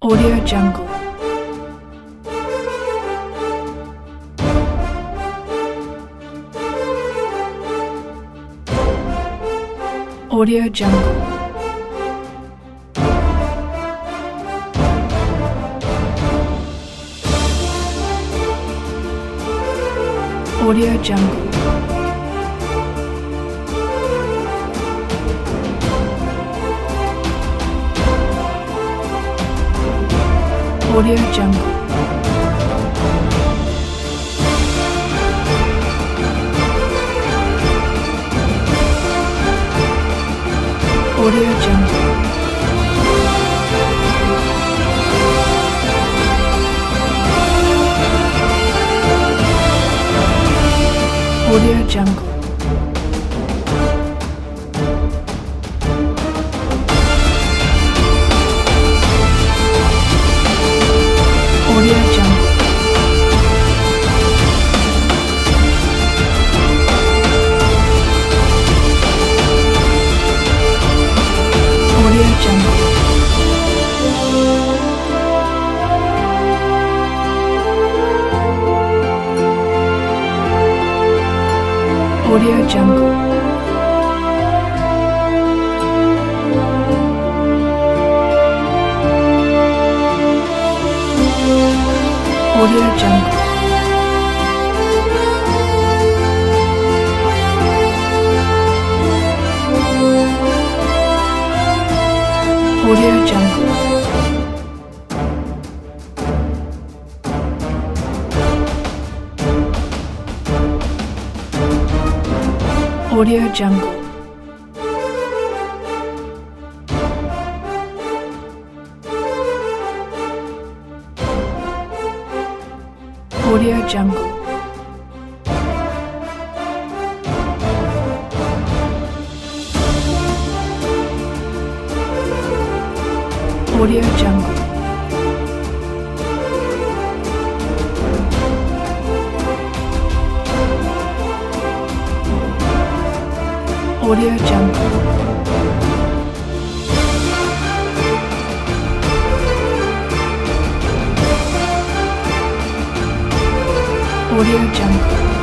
Audio Jungle. Audio Jungle. Audio Jungle. Audio Jungle. Audio Jungle. Audio Jungle. Audio Jungle. Audio Jungle. Audio Jungle. Audio Jungle. Audio Jungle. Audio Jungle. Audio Jungle. Audio Jungle. Audio Jungle. Audio Jungle.